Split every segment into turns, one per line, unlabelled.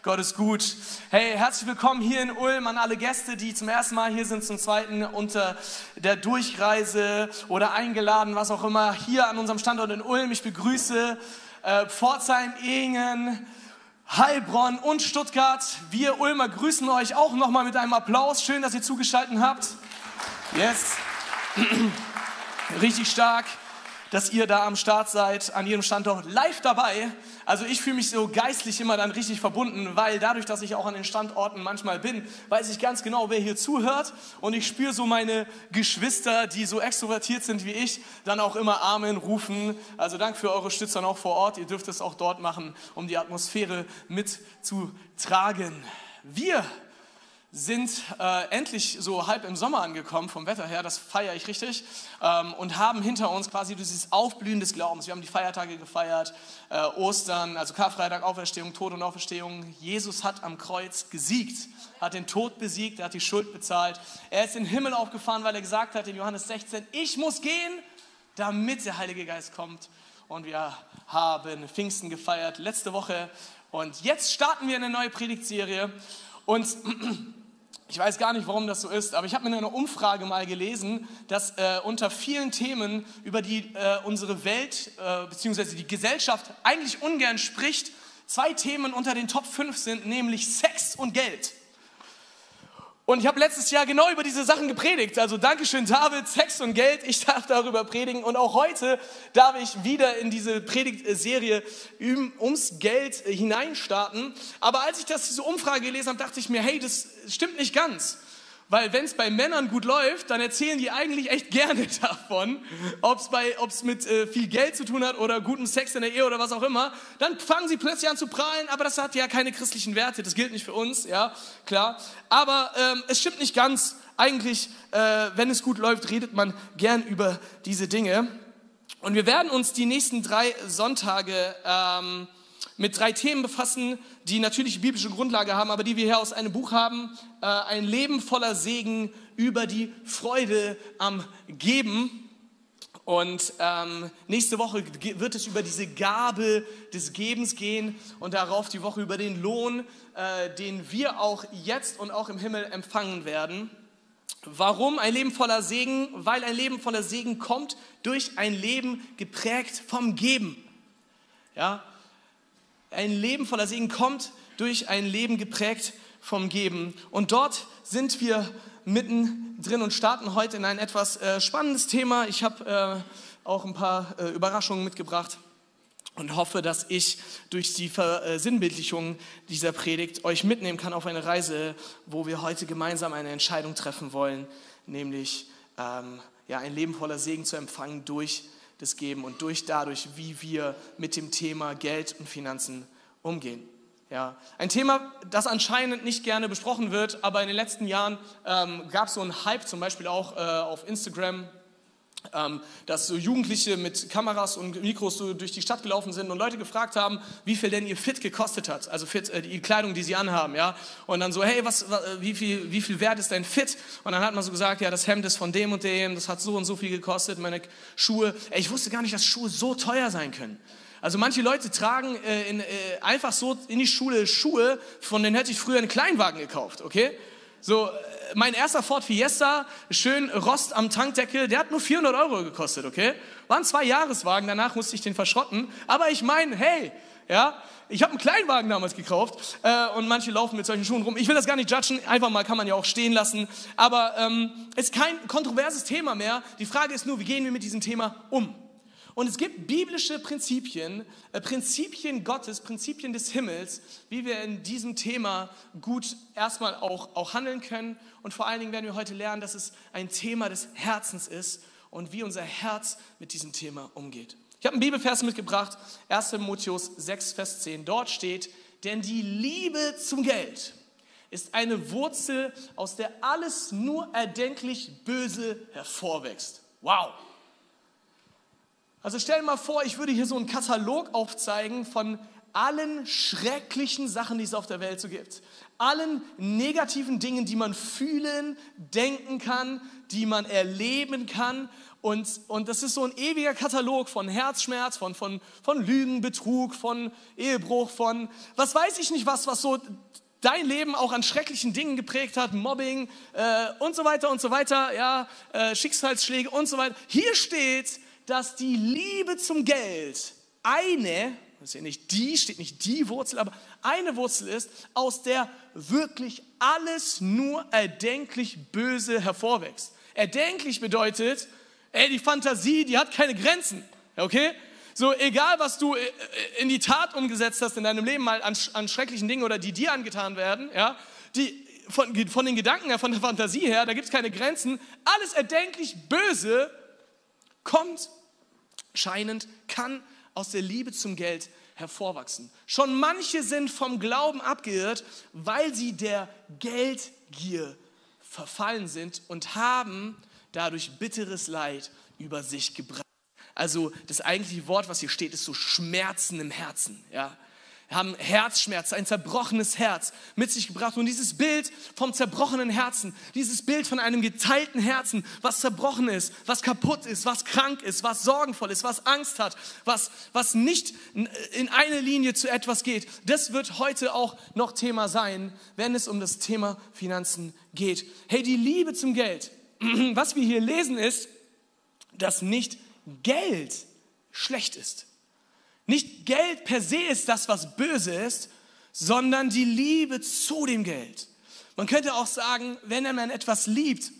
Gott ist gut. Hey, herzlich willkommen hier in Ulm an alle Gäste, die zum ersten Mal hier sind, zum zweiten unter der Durchreise oder eingeladen, was auch immer, hier an unserem Standort in Ulm. Ich begrüße Pforzheim, Ehingen, Heilbronn und Stuttgart. Wir Ulmer grüßen euch auch nochmal mit einem Applaus. Schön, dass ihr zugeschaltet habt. Yes. Richtig stark, dass ihr da am Start seid, an jedem Standort live dabei. Also ich fühle mich so geistlich immer dann richtig verbunden, weil dadurch, dass ich auch an den Standorten manchmal bin, weiß ich ganz genau, wer hier zuhört. Und ich spüre so meine Geschwister, die so extrovertiert sind wie ich, dann auch immer Amen rufen. Also danke für eure Stützer auch vor Ort. Ihr dürft es auch dort machen, um die Atmosphäre mitzutragen. Wir sind endlich so halb im Sommer angekommen vom Wetter her, das feiere ich richtig, und haben hinter uns quasi dieses Aufblühen des Glaubens. Wir haben die Feiertage gefeiert, Ostern, also Karfreitag, Auferstehung, Tod und Auferstehung. Jesus hat am Kreuz gesiegt, hat den Tod besiegt, er hat die Schuld bezahlt. Er ist in den Himmel aufgefahren, weil er gesagt hat in Johannes 16, ich muss gehen, damit der Heilige Geist kommt. Und wir haben Pfingsten gefeiert letzte Woche und jetzt starten wir eine neue Predigtserie. Und ich weiß gar nicht, warum das so ist, aber ich habe in einer Umfrage mal gelesen, dass unter vielen Themen, über die unsere Welt bzw. die Gesellschaft eigentlich ungern spricht, 2 Themen unter den Top 5 sind, nämlich Sex und Geld. Und ich habe letztes Jahr genau über diese Sachen gepredigt. Also Dankeschön David, Sex und Geld, ich darf darüber predigen. Und auch heute darf ich wieder in diese Predigtserie ums Geld hineinstarten. Aber als ich diese Umfrage gelesen habe, dachte ich mir, hey, das stimmt nicht ganz. Weil wenn es bei Männern gut läuft, dann erzählen die eigentlich echt gerne davon, ob es mit viel Geld zu tun hat oder gutem Sex in der Ehe oder was auch immer. Dann fangen sie plötzlich an zu prahlen, aber das hat ja keine christlichen Werte, das gilt nicht für uns, ja, klar. Aber es stimmt nicht ganz. Eigentlich, wenn es gut läuft, redet man gern über diese Dinge. Und wir werden uns die nächsten 3 Sonntage mit 3 Themen befassen, die natürlich biblische Grundlage haben, aber die wir hier aus einem Buch haben. Ein Leben voller Segen über die Freude am Geben. Und nächste Woche wird es über diese Gabe des Gebens gehen und darauf die Woche über den Lohn, den wir auch jetzt und auch im Himmel empfangen werden. Warum ein Leben voller Segen? Weil ein Leben voller Segen kommt durch ein Leben geprägt vom Geben. Ja? Ein Leben voller Segen kommt durch ein Leben geprägt vom Geben. Und dort sind wir mittendrin und starten heute in ein etwas spannendes Thema. Ich habe auch ein paar Überraschungen mitgebracht und hoffe, dass ich durch die Versinnbildlichung dieser Predigt euch mitnehmen kann auf eine Reise, wo wir heute gemeinsam eine Entscheidung treffen wollen, nämlich ein Leben voller Segen zu empfangen durch das Geben und dadurch, wie wir mit dem Thema Geld und Finanzen umgehen. Ja, ein Thema, das anscheinend nicht gerne besprochen wird, aber in den letzten Jahren gab es so einen Hype, zum Beispiel auch auf Instagram, dass so Jugendliche mit Kameras und Mikros so durch die Stadt gelaufen sind und Leute gefragt haben, wie viel denn ihr Fit gekostet hat, also Fit, die Kleidung, die sie anhaben, ja, und dann so, hey, wie viel wert ist dein Fit? Und dann hat man so gesagt, ja, das Hemd ist von dem und dem, das hat so und so viel gekostet, meine Schuhe, ich wusste gar nicht, dass Schuhe so teuer sein können. Also manche Leute tragen einfach so in die Schule Schuhe, von denen hätte ich früher einen Kleinwagen gekauft, okay? So, mein erster Ford Fiesta, schön Rost am Tankdeckel, der hat nur 400 € gekostet, okay? War ein 2-Jahreswagen, danach musste ich den verschrotten. Aber ich meine, hey, ja, ich habe einen Kleinwagen damals gekauft und manche laufen mit solchen Schuhen rum. Ich will das gar nicht judgen, einfach mal kann man ja auch stehen lassen. Aber es ist kein kontroverses Thema mehr. Die Frage ist nur, wie gehen wir mit diesem Thema um? Und es gibt biblische Prinzipien, Prinzipien Gottes, Prinzipien des Himmels, wie wir in diesem Thema gut erstmal auch handeln können. Und vor allen Dingen werden wir heute lernen, dass es ein Thema des Herzens ist und wie unser Herz mit diesem Thema umgeht. Ich habe einen Bibelvers mitgebracht, 1. Timotheus 6, Vers 10. Dort steht, denn die Liebe zum Geld ist eine Wurzel, aus der alles nur erdenklich Böse hervorwächst. Wow! Also stell dir mal vor, ich würde hier so einen Katalog aufzeigen von allen schrecklichen Sachen, die es auf der Welt so gibt. Allen negativen Dingen, die man fühlen, denken kann, die man erleben kann. Und das ist so ein ewiger Katalog von Herzschmerz, von Lügen, Betrug, von Ehebruch, von was weiß ich nicht was so dein Leben auch an schrecklichen Dingen geprägt hat, Mobbing und so weiter, ja, Schicksalsschläge und so weiter. Hier steht, dass die Liebe zum Geld das ist ja nicht die, steht nicht die Wurzel, aber eine Wurzel ist, aus der wirklich alles nur erdenklich Böse hervorwächst. Erdenklich bedeutet, die Fantasie, die hat keine Grenzen, okay? So, egal was du in die Tat umgesetzt hast in deinem Leben mal an schrecklichen Dingen oder die dir angetan werden, ja, die von den Gedanken her, von der Fantasie her, da gibt es keine Grenzen. Alles erdenklich Böse kann aus der Liebe zum Geld hervorwachsen. Schon manche sind vom Glauben abgeirrt, weil sie der Geldgier verfallen sind und haben dadurch bitteres Leid über sich gebracht. Also das eigentliche Wort, was hier steht, ist so Schmerzen im Herzen. Ja. Haben Herzschmerz, ein zerbrochenes Herz mit sich gebracht. Und dieses Bild vom zerbrochenen Herzen, dieses Bild von einem geteilten Herzen, was zerbrochen ist, was kaputt ist, was krank ist, was sorgenvoll ist, was Angst hat, was nicht in eine Linie zu etwas geht, das wird heute auch noch Thema sein, wenn es um das Thema Finanzen geht. Hey, die Liebe zum Geld. Was wir hier lesen ist, dass nicht Geld schlecht ist. Nicht Geld per se ist das, was böse ist, sondern die Liebe zu dem Geld. Man könnte auch sagen, wenn man etwas liebt,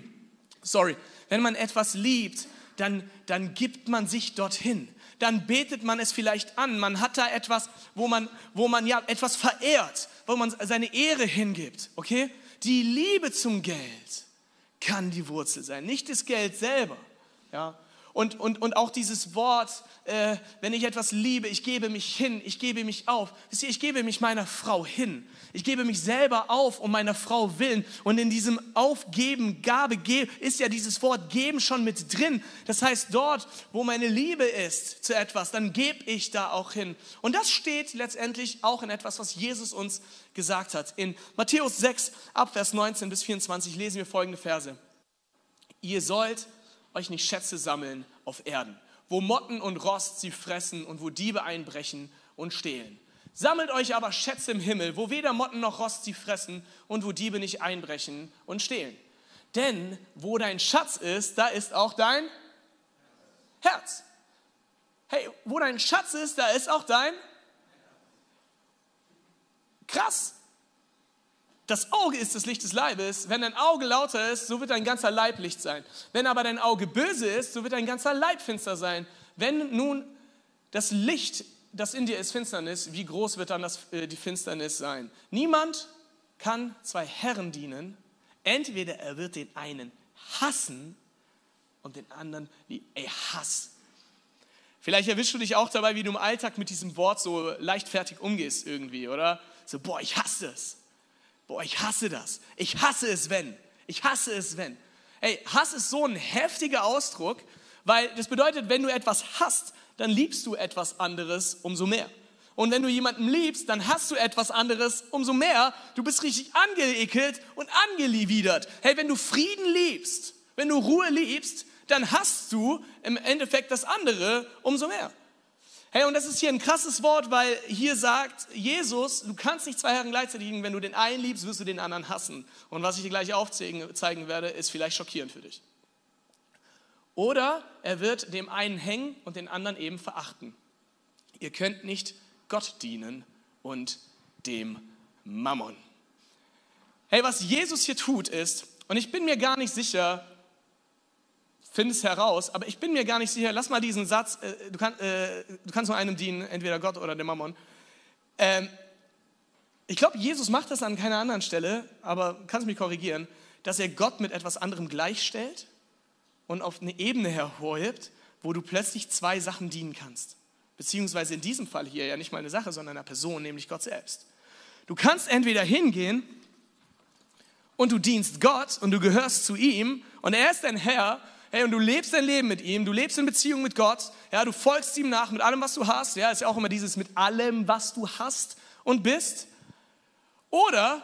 dann gibt man sich dorthin. Dann betet man es vielleicht an. Man hat da etwas, wo man ja etwas verehrt, wo man seine Ehre hingibt. Okay? Die Liebe zum Geld kann die Wurzel sein, nicht das Geld selber. Ja? Und auch dieses Wort, wenn ich etwas liebe, ich gebe mich hin, ich gebe mich auf. Wisst ihr, ich gebe mich meiner Frau hin. Ich gebe mich selber auf um meiner Frau willen. Und in diesem Aufgeben, Gabe, ist ja dieses Wort geben schon mit drin. Das heißt, dort, wo meine Liebe ist zu etwas, dann gebe ich da auch hin. Und das steht letztendlich auch in etwas, was Jesus uns gesagt hat. In Matthäus 6, ab Vers 19 bis 24 lesen wir folgende Verse. Ihr sollt euch nicht Schätze sammeln auf Erden, wo Motten und Rost sie fressen und wo Diebe einbrechen und stehlen. Sammelt euch aber Schätze im Himmel, wo weder Motten noch Rost sie fressen und wo Diebe nicht einbrechen und stehlen. Denn wo dein Schatz ist, da ist auch dein Herz. Hey, wo dein Schatz ist, da ist auch dein krass. Das Auge ist das Licht des Leibes. Wenn dein Auge lauter ist, so wird dein ganzer Leib Licht sein. Wenn aber dein Auge böse ist, so wird dein ganzer Leib finster sein. Wenn nun das Licht, das in dir ist, Finsternis, wie groß wird dann die Finsternis sein? Niemand kann zwei Herren dienen. Entweder er wird den einen hassen und den anderen lieben. Hass. Vielleicht erwischst du dich auch dabei, wie du im Alltag mit diesem Wort so leichtfertig umgehst irgendwie, oder? So, ich hasse es. Ich hasse das. Ich hasse es, wenn. Hey, Hass ist so ein heftiger Ausdruck, weil das bedeutet, wenn du etwas hasst, dann liebst du etwas anderes umso mehr. Und wenn du jemanden liebst, dann hast du etwas anderes umso mehr. Du bist richtig angeekelt und angewidert. Hey, wenn du Frieden liebst, wenn du Ruhe liebst, dann hast du im Endeffekt das andere umso mehr. Hey, und das ist hier ein krasses Wort, weil hier sagt Jesus, du kannst nicht zwei Herren gleichzeitig lieben. Wenn du den einen liebst, wirst du den anderen hassen. Und was ich dir gleich aufzeigen werde, ist vielleicht schockierend für dich. Oder er wird dem einen hängen und den anderen eben verachten. Ihr könnt nicht Gott dienen und dem Mammon. Hey, was Jesus hier tut ist, und ich bin mir gar nicht sicher, finde es heraus, aber ich bin mir gar nicht sicher, lass mal diesen Satz, du kannst nur einem dienen, entweder Gott oder dem Mammon. Ich glaube, Jesus macht das an keiner anderen Stelle, aber kannst mich korrigieren, dass er Gott mit etwas anderem gleichstellt und auf eine Ebene hervorhebt, wo du plötzlich zwei Sachen dienen kannst. Beziehungsweise in diesem Fall hier ja nicht mal eine Sache, sondern einer Person, nämlich Gott selbst. Du kannst entweder hingehen und du dienst Gott und du gehörst zu ihm und er ist dein Herr, Hey, und du lebst dein Leben mit ihm, du lebst in Beziehung mit Gott, ja, du folgst ihm nach mit allem, was du hast, ja, ist ja auch immer dieses mit allem, was du hast und bist. Oder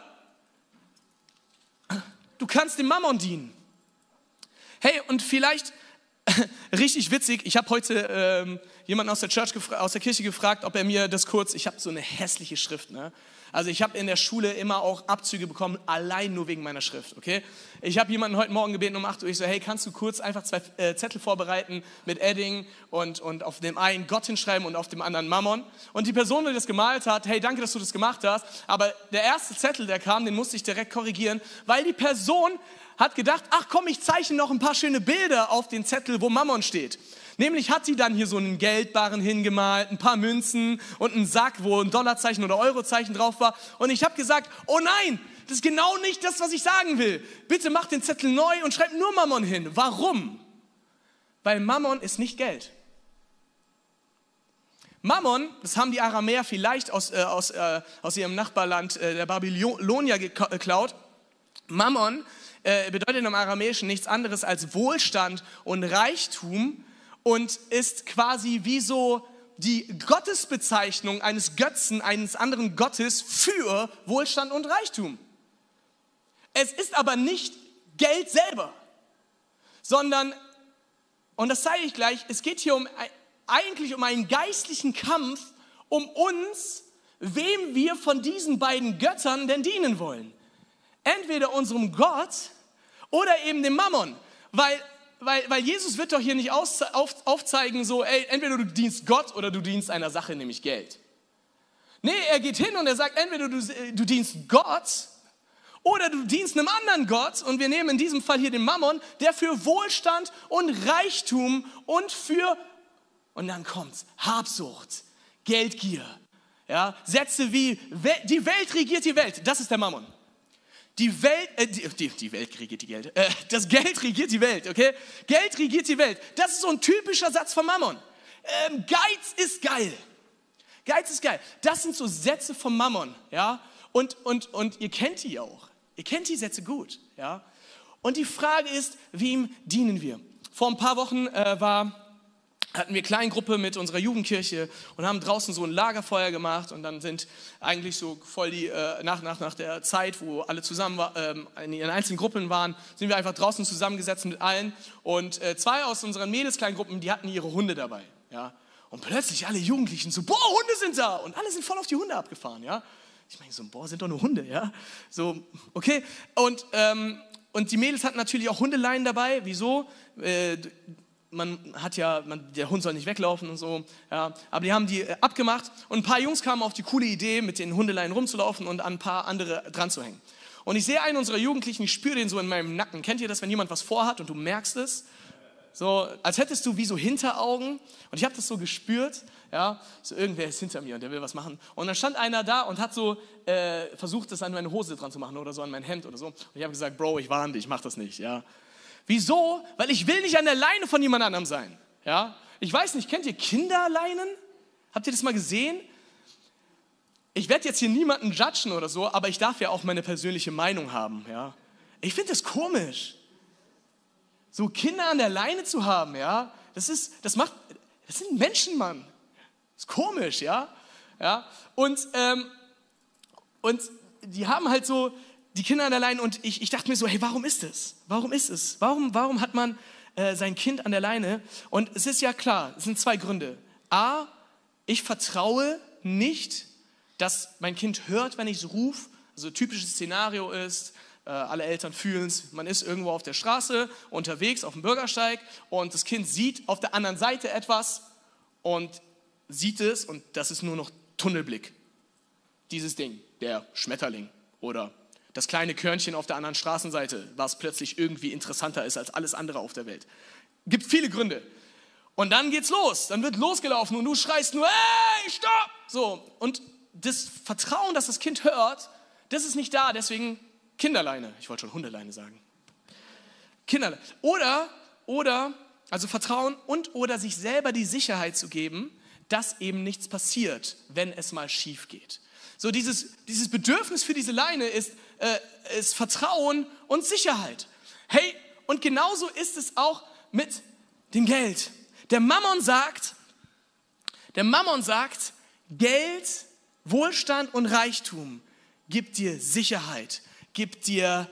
du kannst dem Mammon dienen. Hey, und vielleicht, richtig witzig, ich habe heute jemanden aus der Kirche gefragt, ob er mir das kurz, ich habe so eine hässliche Schrift, ne? Also ich habe in der Schule immer auch Abzüge bekommen, allein nur wegen meiner Schrift, okay? Ich habe jemanden heute Morgen gebeten um 8 Uhr, ich so, hey, kannst du kurz einfach 2 Zettel vorbereiten mit Edding und auf dem einen Gott hinschreiben und auf dem anderen Mammon. Und die Person, die das gemalt hat, hey, danke, dass du das gemacht hast, aber der erste Zettel, der kam, den musste ich direkt korrigieren, weil die Person hat gedacht, ach komm, ich zeichne noch ein paar schöne Bilder auf den Zettel, wo Mammon steht. Nämlich hat sie dann hier so einen Geldbarren hingemalt, ein paar Münzen und einen Sack, wo ein Dollarzeichen oder Eurozeichen drauf war. Und ich habe gesagt, oh nein, das ist genau nicht das, was ich sagen will. Bitte mach den Zettel neu und schreib nur Mammon hin. Warum? Weil Mammon ist nicht Geld. Mammon, das haben die Aramäer vielleicht aus ihrem Nachbarland der Babylonier geklaut. Mammon bedeutet im Aramäischen nichts anderes als Wohlstand und Reichtum und ist quasi wie so die Gottesbezeichnung eines Götzen, eines anderen Gottes für Wohlstand und Reichtum. Es ist aber nicht Geld selber, sondern, und das zeige ich gleich, es geht hier eigentlich um einen geistlichen Kampf, um uns, wem wir von diesen beiden Göttern denn dienen wollen. Entweder unserem Gott oder eben dem Mammon, weil Jesus wird doch hier nicht aufzeigen, so, ey, entweder du dienst Gott oder du dienst einer Sache, nämlich Geld. Nee, er geht hin und er sagt, entweder du dienst Gott oder du dienst einem anderen Gott, und wir nehmen in diesem Fall hier den Mammon, der für Wohlstand und Reichtum und dann kommt's, Habsucht, Geldgier, ja, Sätze wie, die Welt regiert die Welt, das ist der Mammon. Die Welt regiert die Geld. Das Geld regiert die Welt, okay? Geld regiert die Welt. Das ist so ein typischer Satz von Mammon. Geiz ist geil. Geiz ist geil. Das sind so Sätze von Mammon, ja? Und ihr kennt die auch. Ihr kennt die Sätze gut, ja? Und die Frage ist, wem dienen wir? Vor ein paar Wochen hatten wir eine Kleingruppe mit unserer Jugendkirche und haben draußen so ein Lagerfeuer gemacht, und dann sind eigentlich so voll die, nach der Zeit, wo alle zusammen in ihren einzelnen Gruppen waren, sind wir einfach draußen zusammengesetzt mit allen, und 2 aus unseren Mädelskleingruppen, die hatten ihre Hunde dabei, ja, und plötzlich alle Jugendlichen so, boah, Hunde sind da, und alle sind voll auf die Hunde abgefahren, ja. Ich meine so, boah, sind doch nur Hunde, ja, so, okay, und die Mädels hatten natürlich auch Hundeleien dabei. Wieso? Der Hund soll nicht weglaufen und so, ja, aber die haben die abgemacht, und ein paar Jungs kamen auf die coole Idee, mit den Hundeleien rumzulaufen und an ein paar andere dran zu hängen. Und ich sehe einen unserer Jugendlichen, ich spüre den so in meinem Nacken. Kennt ihr das, wenn jemand was vorhat und du merkst es? So, als hättest du wie so Hinteraugen, und ich habe das so gespürt, ja, so irgendwer ist hinter mir und der will was machen. Und dann stand einer da und hat so versucht, das an meine Hose dran zu machen oder so an mein Hemd oder so. Und ich habe gesagt, Bro, ich warne dich, mach das nicht, ja. Wieso? Weil ich will nicht an der Leine von jemand anderem sein. Ja? Ich weiß nicht, kennt ihr Kinderleinen? Habt ihr das mal gesehen? Ich werde jetzt hier niemanden judgen oder so, aber ich darf ja auch meine persönliche Meinung haben. Ja? Ich finde das komisch. So Kinder an der Leine zu haben, ja? Das sind Menschen, Mann. Das ist komisch, ja? Ja? Und die haben halt so die Kinder an der Leine, und ich dachte mir so, hey, warum ist es? Warum ist es? Warum hat man sein Kind an der Leine? Und es ist ja klar, es sind 2 Gründe. A, ich vertraue nicht, dass mein Kind hört, wenn ich es rufe. Also typisches Szenario ist, alle Eltern fühlen es, man ist irgendwo auf der Straße, unterwegs auf dem Bürgersteig, und das Kind sieht auf der anderen Seite etwas und sieht es, und das ist nur noch Tunnelblick. Dieses Ding, der Schmetterling oder das kleine Körnchen auf der anderen Straßenseite, was plötzlich irgendwie interessanter ist als alles andere auf der Welt. Gibt viele Gründe. Und dann geht's los, dann wird losgelaufen und du schreist nur, hey, stopp! So, und das Vertrauen, dass das Kind hört, das ist nicht da, deswegen Kinderleine. Ich wollte schon Hundeleine sagen. Kinderleine. Oder, also Vertrauen oder sich selber die Sicherheit zu geben, dass eben nichts passiert, wenn es mal schief geht. So dieses Bedürfnis für diese Leine ist Vertrauen und Sicherheit. Hey, und genauso ist es auch mit dem Geld. Der Mammon sagt, Geld, Wohlstand und Reichtum gibt dir Sicherheit, gibt dir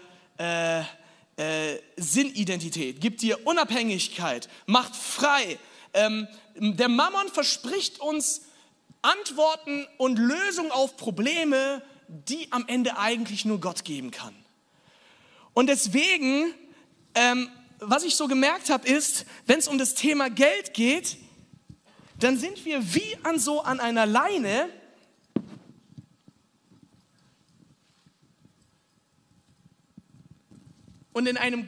Sinnidentität, gibt dir Unabhängigkeit, macht frei. Der Mammon verspricht uns Antworten und Lösungen auf Probleme, die am Ende eigentlich nur Gott geben kann. Und deswegen, was ich so gemerkt habe, ist, wenn es um das Thema Geld geht, dann sind wir wie an einer Leine. Und in einem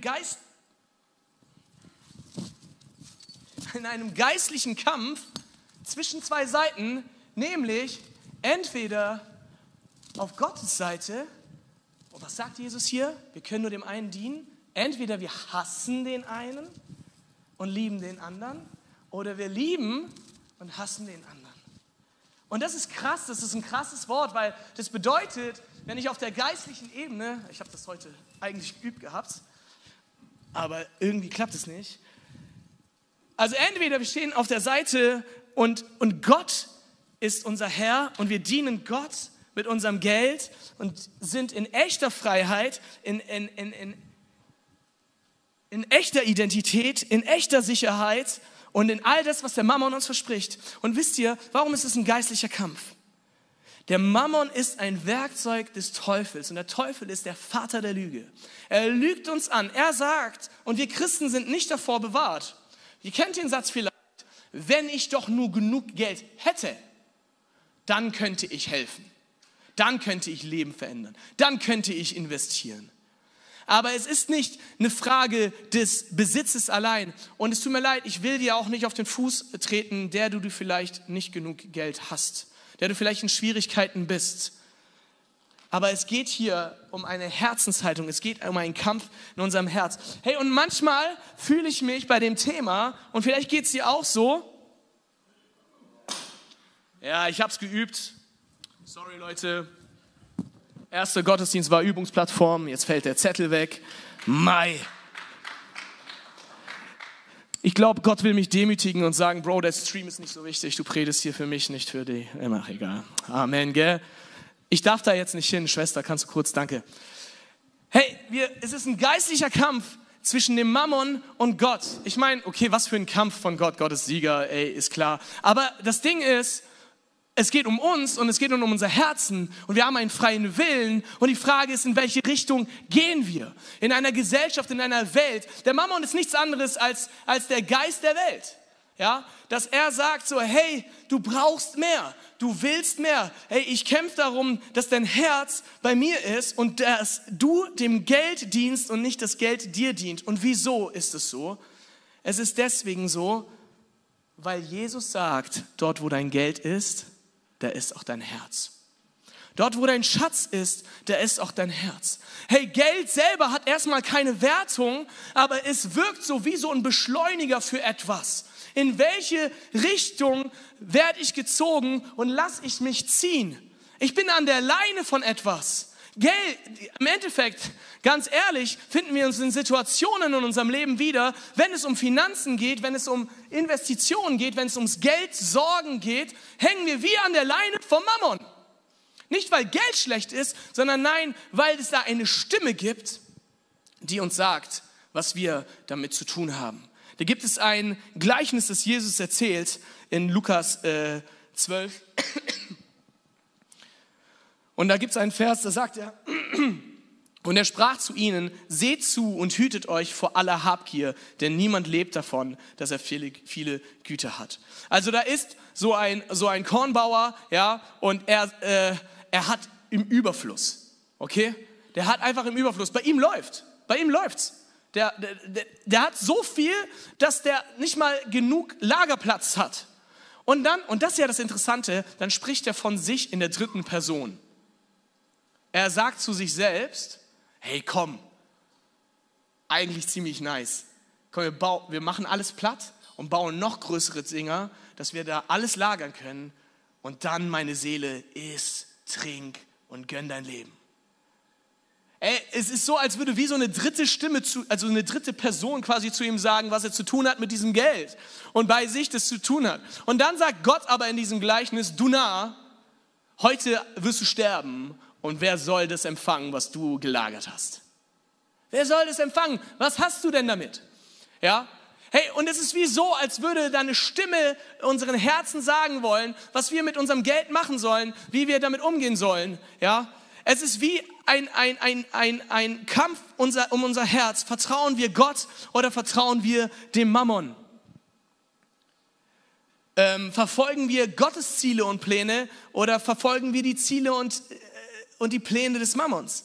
geistlichen Kampf zwischen zwei Seiten, nämlich entweder auf Gottes Seite, und was sagt Jesus hier? Wir können nur dem einen dienen. Entweder wir hassen den einen und lieben den anderen, oder wir lieben und hassen den anderen. Und das ist krass, das ist ein krasses Wort, weil das bedeutet, wenn ich auf der geistlichen Ebene, ich habe das heute eigentlich geübt gehabt, aber irgendwie klappt es nicht. Also entweder wir stehen auf der Seite und Gott ist unser Herr und wir dienen Gott mit unserem Geld und sind in echter Freiheit, in echter Identität, in echter Sicherheit und in all das, was der Mammon uns verspricht. Und wisst ihr, warum ist es ein geistlicher Kampf? Der Mammon ist ein Werkzeug des Teufels und der Teufel ist der Vater der Lüge. Er lügt uns an. Er sagt, und wir Christen sind nicht davor bewahrt. Ihr kennt den Satz vielleicht, wenn ich doch nur genug Geld hätte, dann könnte ich helfen. Dann könnte ich Leben verändern. Dann könnte ich investieren. Aber es ist nicht eine Frage des Besitzes allein. Und es tut mir leid, ich will dir auch nicht auf den Fuß treten, der du vielleicht nicht genug Geld hast, der du vielleicht in Schwierigkeiten bist. Aber es geht hier um eine Herzenshaltung, es geht um einen Kampf in unserem Herz. Hey, und manchmal fühle ich mich bei dem Thema, und vielleicht geht es dir auch so, ja, ich habe es geübt, sorry Leute, erster Gottesdienst war Übungsplattform, jetzt fällt der Zettel weg, Mai. Ich glaube, Gott will mich demütigen und sagen, Bro, der Stream ist nicht so wichtig, du predigst hier für mich, nicht für die. Immer egal. Amen, gell? Ich darf da jetzt nicht hin, Schwester, kannst du kurz, danke. Hey, es ist ein geistlicher Kampf zwischen dem Mammon und Gott. Ich meine, okay, was für ein Kampf von Gott, Gott ist Sieger, ey, ist klar. Aber das Ding ist, es geht um uns und es geht um unser Herzen und wir haben einen freien Willen und die Frage ist, in welche Richtung gehen wir? In einer Gesellschaft, in einer Welt. Der Mammon ist nichts anderes als der Geist der Welt. Ja, dass er sagt so, hey, du brauchst mehr, du willst mehr. Hey, ich kämpfe darum, dass dein Herz bei mir ist und dass du dem Geld dienst und nicht das Geld dir dient. Und wieso ist es so? Es ist deswegen so, weil Jesus sagt, dort wo dein Geld ist, da ist auch dein Herz. Dort, wo dein Schatz ist, da ist auch dein Herz. Hey, Geld selber hat erstmal keine Wertung, aber es wirkt so wie so ein Beschleuniger für etwas. In welche Richtung werde ich gezogen und lasse ich mich ziehen? Ich bin an der Leine von etwas. Geld, im Endeffekt, ganz ehrlich, finden wir uns in Situationen in unserem Leben wieder, wenn es um Finanzen geht, wenn es um Investitionen geht, wenn es ums Geldsorgen geht, hängen wir wie an der Leine vom Mammon. Nicht, weil Geld schlecht ist, sondern nein, weil es da eine Stimme gibt, die uns sagt, was wir damit zu tun haben. Da gibt es ein Gleichnis, das Jesus erzählt in Lukas 12. Und da gibt es einen Vers, da sagt er, und er sprach zu ihnen, seht zu und hütet euch vor aller Habgier, denn niemand lebt davon, dass er viele Güter hat. Also da ist so ein Kornbauer, ja, und er hat im Überfluss, okay? Der hat einfach im Überfluss, bei ihm läuft's. Der hat so viel, dass der nicht mal genug Lagerplatz hat. Und das ist ja das Interessante, dann spricht er von sich in der dritten Person. Er sagt zu sich selbst, hey komm, eigentlich ziemlich nice. Komm, wir machen alles platt und bauen noch größere Dinger, dass wir da alles lagern können. Und dann, meine Seele, iss, trink und gönn dein Leben. Ey, es ist so, als würde wie so eine dritte Stimme, also eine dritte Person quasi zu ihm sagen, was er zu tun hat mit diesem Geld und bei sich das zu tun hat. Und dann sagt Gott aber in diesem Gleichnis, du Narr, heute wirst du sterben und wer soll das empfangen, was du gelagert hast? Wer soll das empfangen? Was hast du denn damit? Ja? Hey, und es ist wie so, als würde da eine Stimme unseren Herzen sagen wollen, was wir mit unserem Geld machen sollen, wie wir damit umgehen sollen. Ja? Es ist wie ein Kampf um unser Herz. Vertrauen wir Gott oder vertrauen wir dem Mammon? Verfolgen wir Gottes Ziele und Pläne oder verfolgen wir die Ziele und die Pläne des Mammons?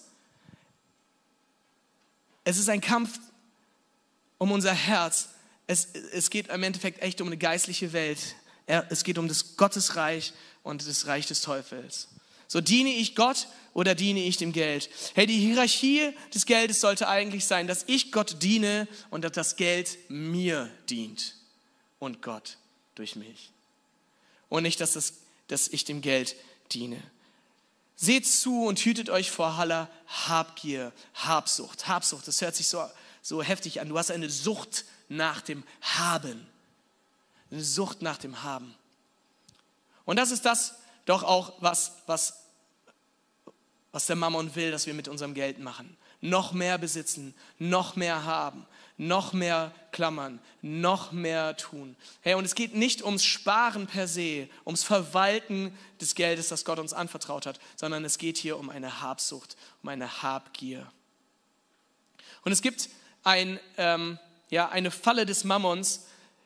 Es ist ein Kampf um unser Herz. Es geht im Endeffekt echt um eine geistliche Welt. Es geht um das Gottesreich und das Reich des Teufels. So, diene ich Gott oder diene ich dem Geld? Hey, die Hierarchie des Geldes sollte eigentlich sein, dass ich Gott diene und dass das Geld mir dient und Gott durch mich. Und nicht, dass ich dem Geld diene. Seht zu und hütet euch vor aller Habgier, Habsucht. Habsucht, das hört sich so heftig an. Du hast eine Sucht nach dem Haben. Eine Sucht nach dem Haben. Und das ist das doch auch, was der Mammon will, dass wir mit unserem Geld machen. Noch mehr besitzen, noch mehr haben, noch mehr klammern, noch mehr tun. Hey, und es geht nicht ums Sparen per se, ums Verwalten des Geldes, das Gott uns anvertraut hat, sondern es geht hier um eine Habsucht, um eine Habgier. Und es gibt eine Falle des Mammons.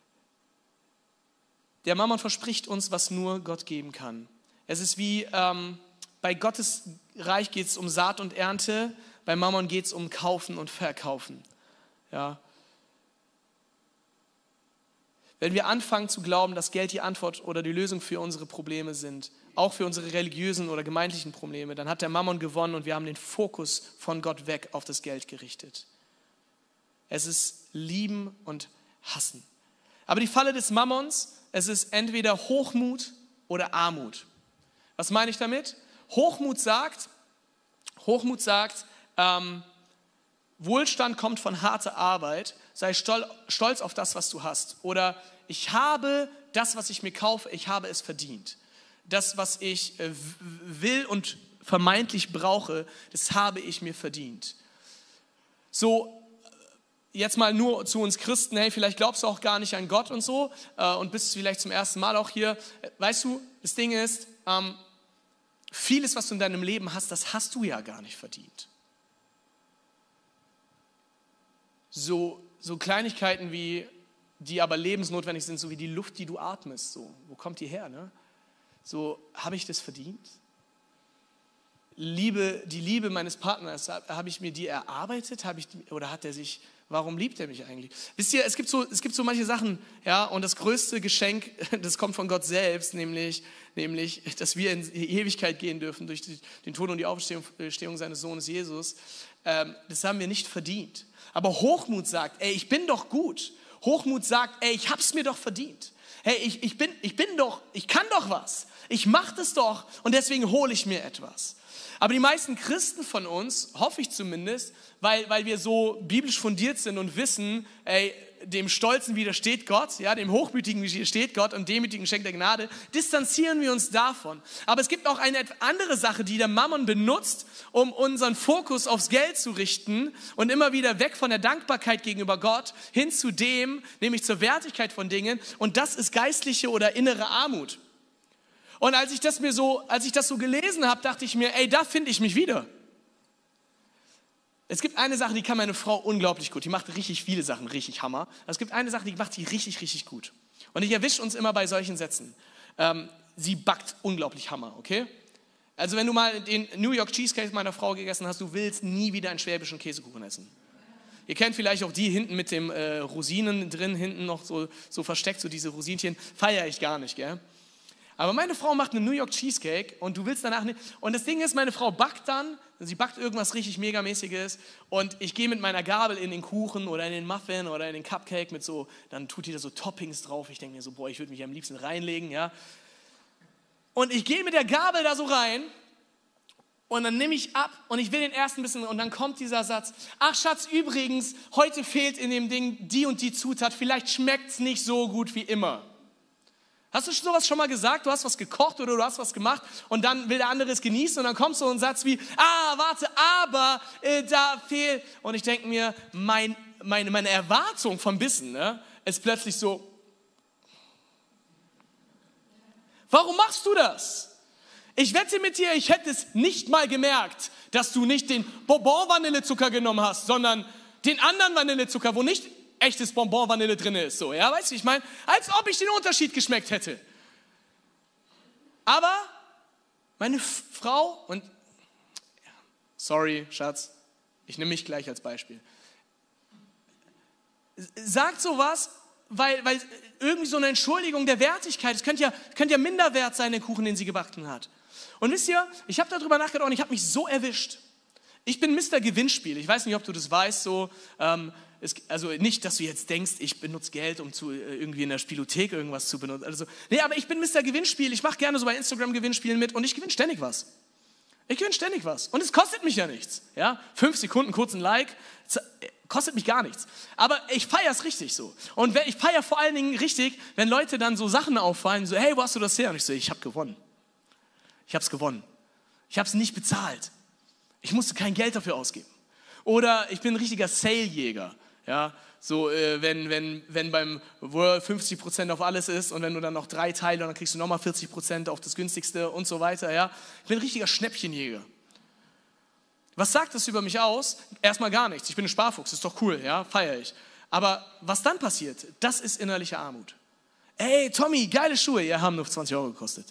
Der Mammon verspricht uns, was nur Gott geben kann. Es ist wie, bei Gottes Reich geht es um Saat und Ernte, bei Mammon geht es um Kaufen und Verkaufen. Ja. Wenn wir anfangen zu glauben, dass Geld die Antwort oder die Lösung für unsere Probleme sind, auch für unsere religiösen oder gemeindlichen Probleme, dann hat der Mammon gewonnen und wir haben den Fokus von Gott weg auf das Geld gerichtet. Es ist Lieben und Hassen. Aber die Falle des Mammons, es ist entweder Hochmut oder Armut. Was meine ich damit? Hochmut sagt, Wohlstand kommt von harter Arbeit, sei stolz auf das, was du hast. Oder ich habe das, was ich mir kaufe, ich habe es verdient. Das, was ich will und vermeintlich brauche, das habe ich mir verdient. So, jetzt mal nur zu uns Christen, hey, vielleicht glaubst du auch gar nicht an Gott und so und bist vielleicht zum ersten Mal auch hier. Weißt du, das Ding ist, vieles, was du in deinem Leben hast, das hast du ja gar nicht verdient. So Kleinigkeiten wie, die aber lebensnotwendig sind, so wie die Luft, die du atmest, so, wo kommt die her, ne? So, habe ich das verdient? Die Liebe meines Partners, habe ich mir die erarbeitet? Oder hat er sich, warum liebt er mich eigentlich? Wisst ihr, es gibt so manche Sachen, ja, und das größte Geschenk, das kommt von Gott selbst, nämlich, dass wir in die Ewigkeit gehen dürfen durch den Tod und die Auferstehung seines Sohnes Jesus. Das haben wir nicht verdient. Aber Hochmut sagt, ey, ich bin doch gut. Hochmut sagt, ey, ich hab's mir doch verdient. Hey, ich kann doch was. Ich mach das doch und deswegen hole ich mir etwas. Aber die meisten Christen von uns, hoffe ich zumindest, weil wir so biblisch fundiert sind und wissen, ey, dem Stolzen widersteht Gott, ja, dem Hochmütigen widersteht Gott und Demütigen schenkt er Gnade, distanzieren wir uns davon. Aber es gibt auch eine andere Sache, die der Mammon benutzt, um unseren Fokus aufs Geld zu richten und immer wieder weg von der Dankbarkeit gegenüber Gott hin zu dem, nämlich zur Wertigkeit von Dingen, und das ist geistliche oder innere Armut. Und als ich das so gelesen habe, dachte ich mir, ey, da finde ich mich wieder. Es gibt eine Sache, die kann meine Frau unglaublich gut. Die macht richtig viele Sachen, richtig Hammer. Es gibt eine Sache, die macht sie richtig, richtig gut. Und ich erwische uns immer bei solchen Sätzen. Sie backt unglaublich Hammer, okay? Also wenn du mal den New York Cheesecake meiner Frau gegessen hast, du willst nie wieder einen schwäbischen Käsekuchen essen. Ihr kennt vielleicht auch die hinten mit dem Rosinen drin, hinten noch so versteckt, so diese Rosinchen. Feiere ich gar nicht, gell? Aber meine Frau macht einen New York Cheesecake und du willst danach nicht. Und das Ding ist, meine Frau backt dann, sie backt irgendwas richtig Megamäßiges und ich gehe mit meiner Gabel in den Kuchen oder in den Muffin oder in den Cupcake mit so, dann tut die da so Toppings drauf. Ich denke mir so, boah, ich würde mich am liebsten reinlegen, ja. Und ich gehe mit der Gabel da so rein Und dann nehme ich ab und ich will den ersten bisschen und dann kommt dieser Satz. Ach Schatz, übrigens, heute fehlt in dem Ding die und die Zutat. Vielleicht schmeckt es nicht so gut wie immer. Hast du sowas schon mal gesagt? Du hast was gekocht oder du hast was gemacht und dann will der andere es genießen und dann kommt so ein Satz wie, warte, aber da fehlt. Und ich denke mir, meine Erwartung vom Bissen, ne, ist plötzlich so, warum machst du das? Ich wette mit dir, ich hätte es nicht mal gemerkt, dass du nicht den Bonbon-Vanillezucker genommen hast, sondern den anderen Vanillezucker, wo nicht echtes Bonbon-Vanille drin ist. So, ja, weißt du, ich meine, als ob ich den Unterschied geschmeckt hätte. Aber meine Frau, und sorry, Schatz, ich nehme mich gleich als Beispiel, sagt sowas, weil irgendwie so eine Entschuldigung der Wertigkeit, es könnte ja Minderwert sein, der Kuchen, den sie gebacken hat. Und wisst ihr, ich habe darüber nachgedacht und ich habe mich so erwischt. Ich bin Mr. Gewinnspiel. Ich weiß nicht, ob du das weißt. So, also nicht, dass du jetzt denkst, ich benutze Geld, um irgendwie in der Spielothek irgendwas zu benutzen. Also, nee, aber ich bin Mr. Gewinnspiel. Ich mache gerne so bei Instagram Gewinnspielen mit und ich gewinne ständig was. Und es kostet mich ja nichts. Ja? 5 Sekunden, kurzen Like, kostet mich gar nichts. Aber ich feiere es richtig so. Und ich feiere vor allen Dingen richtig, wenn Leute dann so Sachen auffallen, so, hey, wo hast du das her? Und ich so, ich habe gewonnen. Ich habe es gewonnen. Ich habe es nicht bezahlt. Ich musste kein Geld dafür ausgeben. Oder ich bin ein richtiger Sale-Jäger. Ja, so, wenn beim World 50% auf alles ist und wenn du dann noch 3 Teile, dann kriegst du nochmal 40% auf das günstigste und so weiter. Ja. Ich bin ein richtiger Schnäppchenjäger. Was sagt das über mich aus? Erstmal gar nichts. Ich bin ein Sparfuchs, ist doch cool, ja, feiere ich. Aber was dann passiert, das ist innerliche Armut. Ey, Tommy, geile Schuhe. Ja, haben nur 20 Euro gekostet.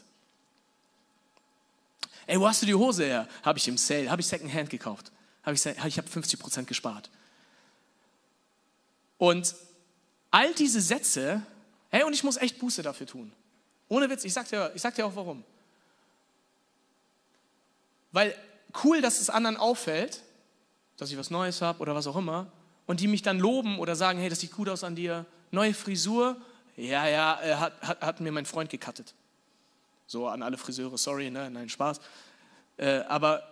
Ey, wo hast du die Hose her? Habe ich im Sale, habe ich Secondhand gekauft. Ich habe 50% gespart. Und all diese Sätze, hey, und ich muss echt Buße dafür tun. Ohne Witz, ich sag dir auch warum. Weil cool, dass es anderen auffällt, dass ich was Neues habe oder was auch immer, und die mich dann loben oder sagen, hey, das sieht gut aus an dir, neue Frisur, hat mir mein Freund gecuttet. So an alle Friseure, sorry, ne? Nein, Spaß. Aber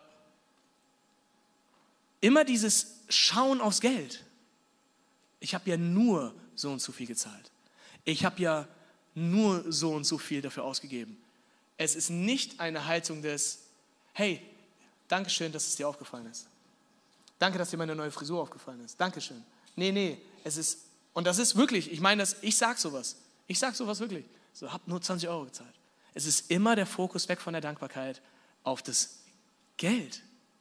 immer dieses Schauen aufs Geld. Ich habe ja nur so und so viel gezahlt. Ich habe ja nur so und so viel dafür ausgegeben. Es ist nicht eine Haltung des, hey, danke schön, dass es dir aufgefallen ist. Danke, dass dir meine neue Frisur aufgefallen ist. Dankeschön. Nee, es ist, und das ist wirklich, ich meine das, ich sag sowas wirklich. So, hab nur 20 Euro gezahlt. Es ist immer der Fokus weg von der Dankbarkeit auf das Geld.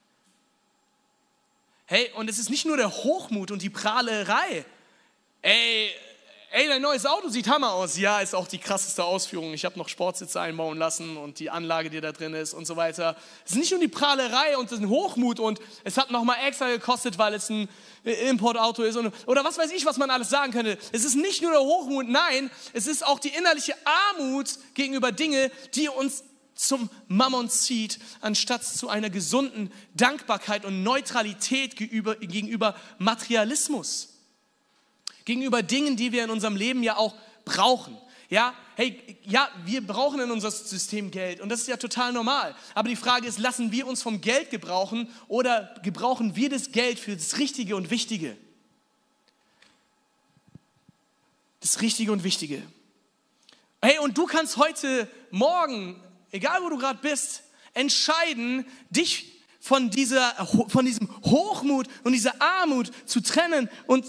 Hey, und es ist nicht nur der Hochmut und die Prahlerei. Ey, dein neues Auto sieht Hammer aus. Ja, ist auch die krasseste Ausführung. Ich habe noch Sportsitze einbauen lassen und die Anlage, die da drin ist und so weiter. Es ist nicht nur die Prahlerei und den Hochmut und es hat nochmal extra gekostet, weil es ein Importauto ist oder was weiß ich, was man alles sagen könnte. Es ist nicht nur der Hochmut, nein, es ist auch die innerliche Armut gegenüber Dinge, die uns zum Mammon zieht, anstatt zu einer gesunden Dankbarkeit und Neutralität gegenüber Materialismus. Gegenüber Dingen, die wir in unserem Leben ja auch brauchen. Ja, hey, ja, wir brauchen in unserem System Geld und das ist ja total normal. Aber die Frage ist, lassen wir uns vom Geld gebrauchen oder gebrauchen wir das Geld für das Richtige und Wichtige? Das Richtige und Wichtige. Hey, und du kannst heute, morgen, egal wo du gerade bist, entscheiden, dich von diesem Hochmut und dieser Armut zu trennen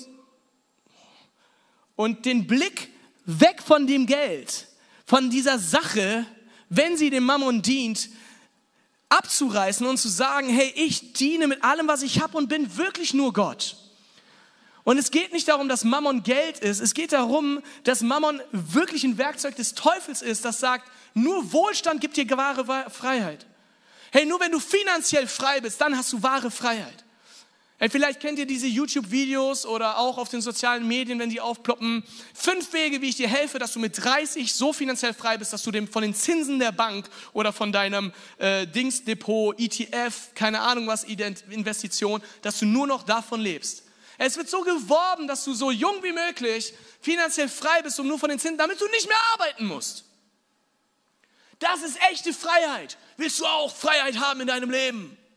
und den Blick weg von dem Geld, von dieser Sache, wenn sie dem Mammon dient, abzureißen und zu sagen, hey, ich diene mit allem, was ich habe und bin wirklich nur Gott. Und es geht nicht darum, dass Mammon Geld ist. Es geht darum, dass Mammon wirklich ein Werkzeug des Teufels ist, das sagt, nur Wohlstand gibt dir wahre Freiheit. Hey, nur wenn du finanziell frei bist, dann hast du wahre Freiheit. Hey, vielleicht kennt ihr diese YouTube-Videos oder auch auf den sozialen Medien, wenn die aufploppen. 5 Wege, wie ich dir helfe, dass du mit 30 so finanziell frei bist, dass du von den Zinsen der Bank oder von deinem Dingsdepot, ETF, keine Ahnung was, Investition, dass du nur noch davon lebst. Es wird so geworben, dass du so jung wie möglich finanziell frei bist, um nur von den Zinsen, damit du nicht mehr arbeiten musst. Das ist echte Freiheit. Willst du auch Freiheit haben in deinem Leben?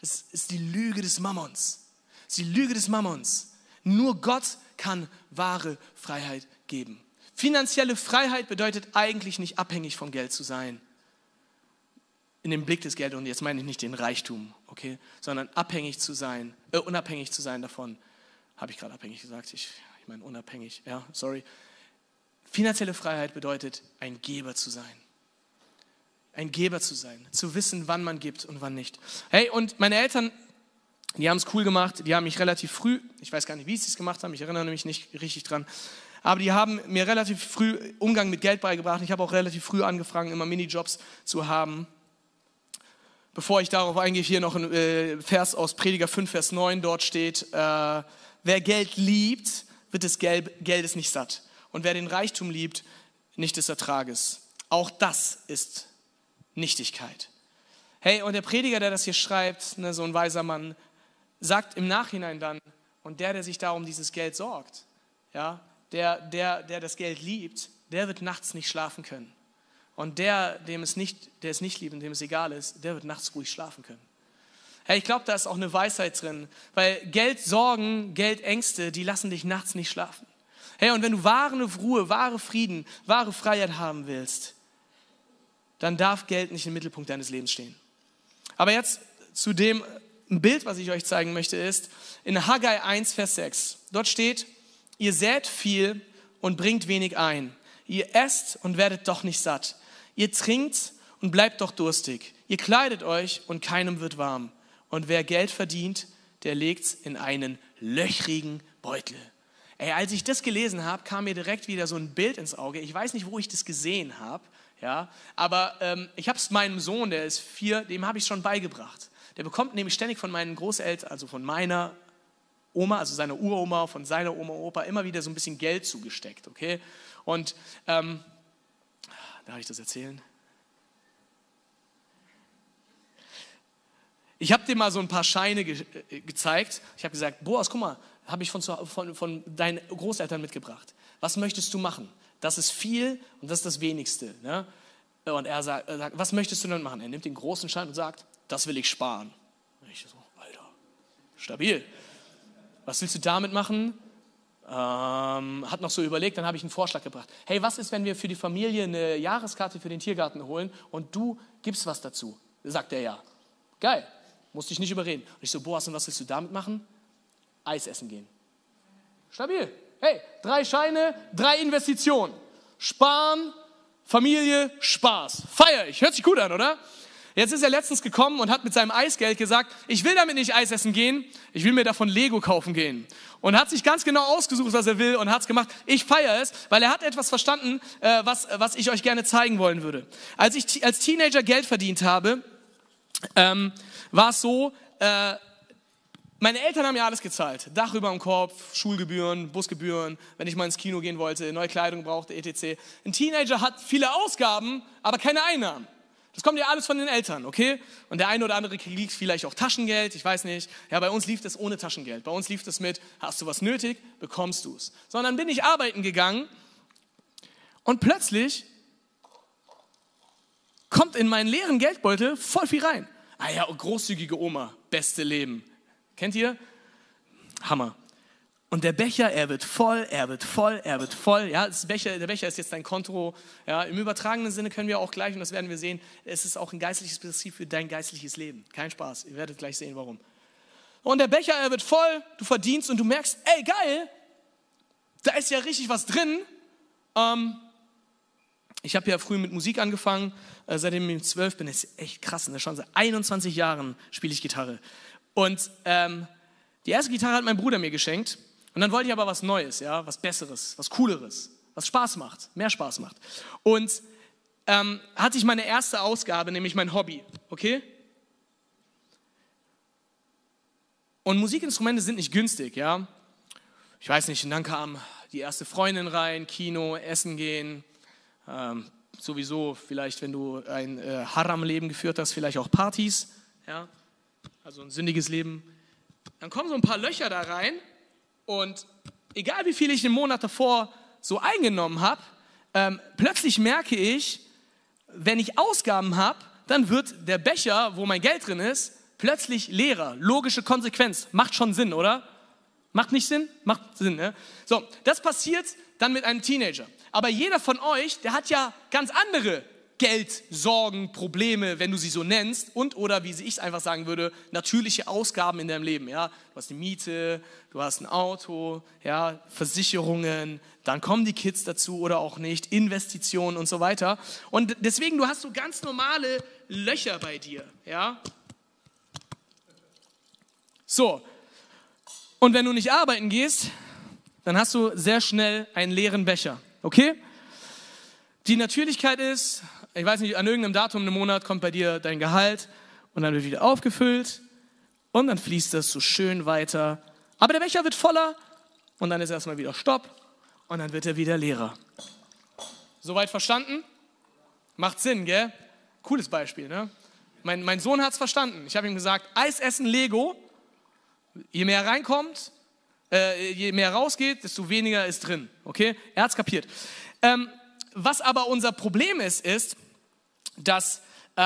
Das ist die Lüge des Mammons. Das ist die Lüge des Mammons. Nur Gott kann wahre Freiheit geben. Finanzielle Freiheit bedeutet eigentlich nicht abhängig vom Geld zu sein. In dem Blick des Geldes, und jetzt meine ich nicht den Reichtum, okay, sondern unabhängig zu sein davon. Habe ich gerade abhängig gesagt? Ich meine unabhängig, ja, sorry. Finanzielle Freiheit bedeutet, ein Geber zu sein. Ein Geber zu sein, zu wissen, wann man gibt und wann nicht. Hey, und meine Eltern, die haben es cool gemacht, die haben mich relativ früh, ich weiß gar nicht, wie sie es gemacht haben, ich erinnere mich nicht richtig dran, aber die haben mir relativ früh Umgang mit Geld beigebracht. Ich habe auch relativ früh angefangen, immer Minijobs zu haben. Bevor ich darauf eingehe, hier noch ein Vers aus Prediger 5, Vers 9, dort steht, wer Geld liebt, wird des Geldes nicht satt. Und wer den Reichtum liebt, nicht des Ertrages. Auch das ist Nichtigkeit. Hey, und der Prediger, der das hier schreibt, so ein weiser Mann, sagt im Nachhinein dann, und der sich da um dieses Geld sorgt, ja, der das Geld liebt, der wird nachts nicht schlafen können. Und der es nicht liebt und dem es egal ist, der wird nachts ruhig schlafen können. Hey, ich glaube, da ist auch eine Weisheit drin, weil Geldsorgen, Geldängste, die lassen dich nachts nicht schlafen. Hey, und wenn du wahre Ruhe, wahre Frieden, wahre Freiheit haben willst, dann darf Geld nicht im Mittelpunkt deines Lebens stehen. Aber jetzt zu dem Bild, was ich euch zeigen möchte, ist in Haggai 1, Vers 6. Dort steht, ihr sät viel und bringt wenig ein. Ihr esst und werdet doch nicht satt. Ihr trinkt und bleibt doch durstig. Ihr kleidet euch und keinem wird warm. Und wer Geld verdient, der legt's in einen löchrigen Beutel. Ey, als ich das gelesen habe, kam mir direkt wieder so ein Bild ins Auge. Ich weiß nicht, wo ich das gesehen habe, ja, aber ich habe es meinem Sohn, der ist 4, dem habe ich schon beigebracht. Der bekommt nämlich ständig von meinen Großeltern, also von meiner Oma, also seiner Uroma, von seiner Oma, Opa, immer wieder so ein bisschen Geld zugesteckt, okay? Und, darf ich das erzählen? Ich habe dir mal so ein paar Scheine gezeigt. Ich habe gesagt, Boas, guck mal, habe ich von deinen Großeltern mitgebracht. Was möchtest du machen? Das ist viel und das ist das Wenigste. Ne? Und er sagt, was möchtest du denn machen? Er nimmt den großen Schein und sagt, das will ich sparen. Und ich so, Alter, stabil. Was willst du damit machen? Hat noch so überlegt, dann habe ich einen Vorschlag gebracht. Hey, was ist, wenn wir für die Familie eine Jahreskarte für den Tiergarten holen und du gibst was dazu? Sagt er ja. Geil, musste ich nicht überreden. Und ich so, Boas, und was willst du damit machen? Eis essen gehen. Stabil. Hey, 3 Scheine, 3 Investitionen. Sparen, Familie, Spaß. Feier ich. Hört sich gut an, oder? Jetzt ist er letztens gekommen und hat mit seinem Eisgeld gesagt, ich will damit nicht Eis essen gehen, ich will mir davon Lego kaufen gehen. Und hat sich ganz genau ausgesucht, was er will und hat es gemacht. Ich feiere es, weil er hat etwas verstanden, was ich euch gerne zeigen wollen würde. Als ich als Teenager Geld verdient habe, war es so, meine Eltern haben ja alles gezahlt. Dach über dem Kopf, Schulgebühren, Busgebühren, wenn ich mal ins Kino gehen wollte, neue Kleidung brauchte, etc. Ein Teenager hat viele Ausgaben, aber keine Einnahmen. Das kommt ja alles von den Eltern, okay? Und der eine oder andere kriegt vielleicht auch Taschengeld, ich weiß nicht. Ja, bei uns lief das ohne Taschengeld. Bei uns lief das mit, hast du was nötig, bekommst du es. Sondern bin ich arbeiten gegangen und plötzlich kommt in meinen leeren Geldbeutel voll viel rein. Ah ja, großzügige Oma, beste Leben. Kennt ihr? Hammer. Und der Becher, er wird voll, er wird voll, er wird voll. Ja, der Becher ist jetzt dein Konto. Ja, im übertragenen Sinne können wir auch gleich, und das werden wir sehen, es ist auch ein geistliches Prinzip für dein geistliches Leben. Kein Spaß, ihr werdet gleich sehen, warum. Und der Becher, er wird voll, du verdienst und du merkst, ey, geil, da ist ja richtig was drin. Ich habe ja früh mit Musik angefangen, seitdem ich 12 bin, das ist echt krass. Und schon seit 21 Jahren spiele ich Gitarre. Und die erste Gitarre hat mein Bruder mir geschenkt. Und dann wollte ich aber was Neues, ja, was Besseres, was Cooleres, was Spaß macht, mehr Spaß macht. Und hatte ich meine erste Ausgabe, nämlich mein Hobby, okay? Und Musikinstrumente sind nicht günstig, ja. Ich weiß nicht, und dann kam die erste Freundin rein, Kino, Essen gehen, sowieso vielleicht, wenn du ein Haram-Leben geführt hast, vielleicht auch Partys, ja, also ein sündiges Leben. Dann kommen so ein paar Löcher da rein und egal wie viel ich im Monat davor so eingenommen habe, plötzlich merke ich, wenn ich Ausgaben habe, dann wird der Becher, wo mein Geld drin ist, plötzlich leerer. Logische Konsequenz. Macht schon Sinn, oder? Macht nicht Sinn? Macht Sinn, ne? So, das passiert dann mit einem Teenager. Aber jeder von euch, der hat ja ganz andere Geldsorgen, Probleme, wenn du sie so nennst, und oder, wie ich es einfach sagen würde, natürliche Ausgaben in deinem Leben. Ja? Du hast eine Miete, du hast ein Auto, ja, Versicherungen, dann kommen die Kids dazu oder auch nicht, Investitionen und so weiter. Und deswegen, du hast so ganz normale Löcher bei dir. Ja? So, und wenn du nicht arbeiten gehst, dann hast du sehr schnell einen leeren Becher. Okay? Die Natürlichkeit ist, ich weiß nicht, an irgendeinem Datum im Monat kommt bei dir dein Gehalt und dann wird wieder aufgefüllt und dann fließt das so schön weiter. Aber der Becher wird voller und dann ist erstmal wieder Stopp und dann wird er wieder leerer. Soweit verstanden? Macht Sinn, gell? Cooles Beispiel, ne? Mein Sohn hat es verstanden. Ich habe ihm gesagt, Eis essen, Lego. Je mehr reinkommt, je mehr rausgeht, desto weniger ist drin. Okay? Er hat es kapiert. Was aber unser Problem ist, dass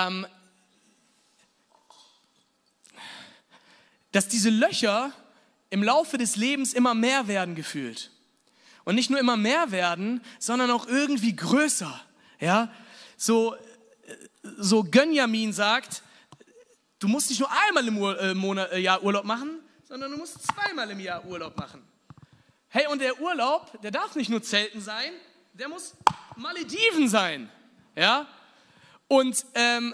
diese Löcher im Laufe des Lebens immer mehr werden gefühlt. Und nicht nur immer mehr werden, sondern auch irgendwie größer. Ja? So Gönjamin sagt, du musst nicht nur einmal im Jahr Urlaub machen, sondern du musst zweimal im Jahr Urlaub machen. Hey, und der Urlaub, der darf nicht nur Zelten sein, der muss Malediven sein. Ja? Und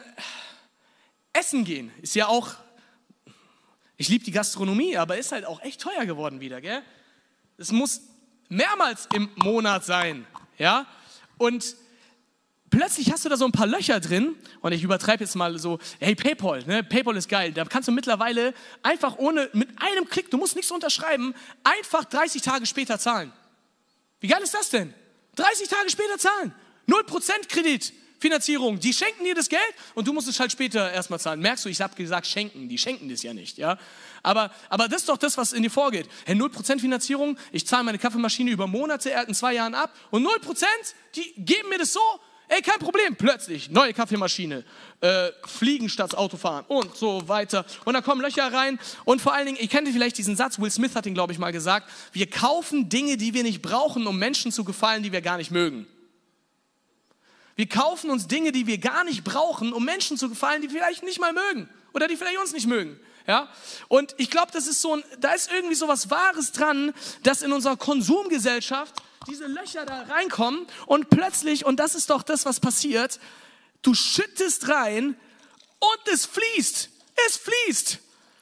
Essen gehen ist ja auch, ich liebe die Gastronomie, aber ist halt auch echt teuer geworden wieder. Gell? Es muss mehrmals im Monat sein. Ja? Und plötzlich hast du da so ein paar Löcher drin und ich übertreibe jetzt mal so, hey, PayPal, ne? PayPal ist geil, da kannst du mittlerweile einfach mit einem Klick, du musst nichts unterschreiben, einfach 30 Tage später zahlen. Wie geil ist das denn? 30 Tage später zahlen, 0% Kreditfinanzierung, die schenken dir das Geld und du musst es halt später erstmal zahlen. Merkst du, ich habe gesagt schenken, die schenken das ja nicht, ja. Aber das ist doch das, was in dir vorgeht. Hey, 0% Finanzierung, ich zahle meine Kaffeemaschine über Monate, in 2 Jahren ab und 0%, die geben mir das so. Ey, kein Problem, plötzlich, neue Kaffeemaschine, fliegen statt Autofahren und so weiter. Und da kommen Löcher rein und vor allen Dingen, ihr kennt vielleicht diesen Satz, Will Smith hat ihn, glaube ich, mal gesagt, wir kaufen Dinge, die wir nicht brauchen, um Menschen zu gefallen, die wir gar nicht mögen. Wir kaufen uns Dinge, die wir gar nicht brauchen, um Menschen zu gefallen, die wir vielleicht nicht mal mögen oder die vielleicht uns nicht mögen. Ja? Und ich glaube, da ist irgendwie so was Wahres dran, dass in unserer Konsumgesellschaft diese Löcher da reinkommen und plötzlich, und das ist doch das, was passiert, du schüttest rein und es fließt. Es fließt.